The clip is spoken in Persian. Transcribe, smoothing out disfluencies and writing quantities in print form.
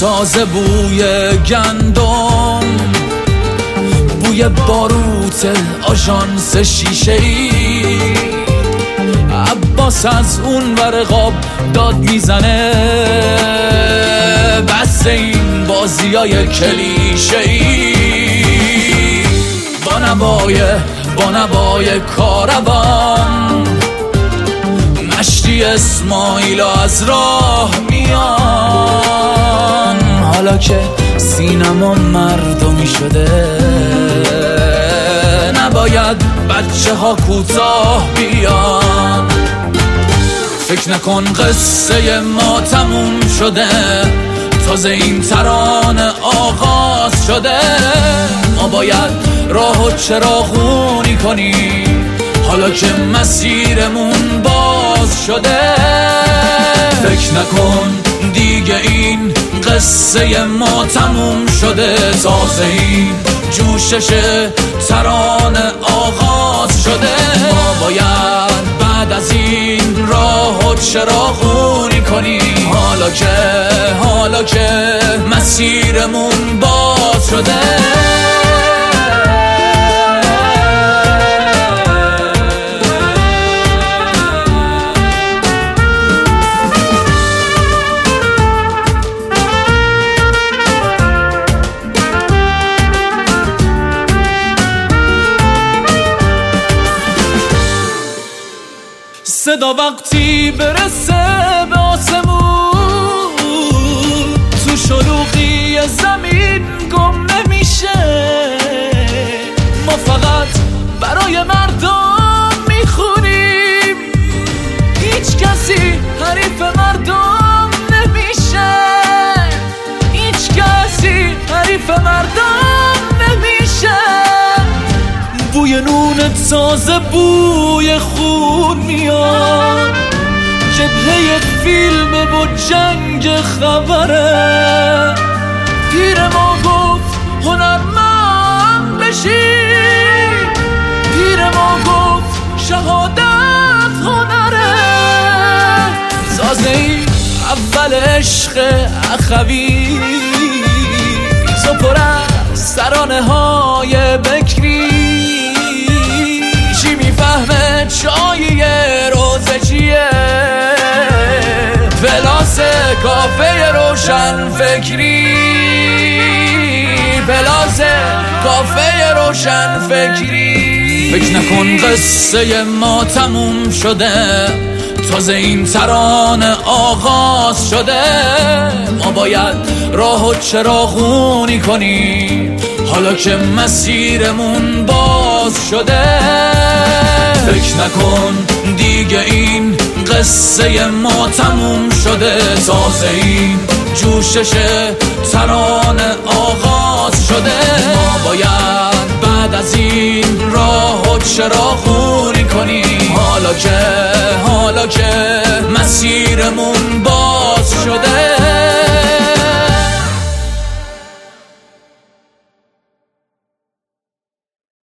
تازه بوی گندم، بوی باروت آژانس شیشه‌ای. عباس از اون ور قاب داد میزنه بس این بازیای کلیشه‌ای. با نوای کاروان مشتی اسماعیل از راه میان. حالا که سینما مردمی شده نباید بچه ها کوتاه بیان. فکر نکن قصه ما تموم شده، تازه این ترانه آغاز شده. ما باید راه و چراغونی کنیم حالا که مسیرمون باز شده. فکر نکن دیگه این قصه ما تموم شده، تازه این جوشش ترانه آغاز شده. ما باید بعد از این راه و چراغونی کنیم حالا که مسیرمون باز شده. صدا وقتی برسه به آسمون تو شلوغی زمین گم نمیشه. ما فقط برای مردم میخونیم، هیچ کسی حریف مردم نمیشه. هیچ کسی حریف مردم نمیشه. بوی نون تازه بوی خون میاد، جبهه فیلم و جنگ خبره. پیر ما گفت هنرمند بشی، پیر ما گفت شهادت هنره. سازه ای اول عشق اخوی تو پر از سرانه های بکری. چی میفهمه چایی روزه چیه؟ پلاس کافه روشن فکری، پلاس کافه روشن فکری. فکر نکن قصه ما تموم شده، تازه این ترانه آغاز شده. ما باید راه و چراغونی کنیم حالا که مسیرمون باز شده. فکر نکن دیگه این قصه ما تموم شده، تازه این جوشش ترانه آغاز شده. ما باید بعد از این راه و چراغونی کنیم حالا که مسیرمون باز شده.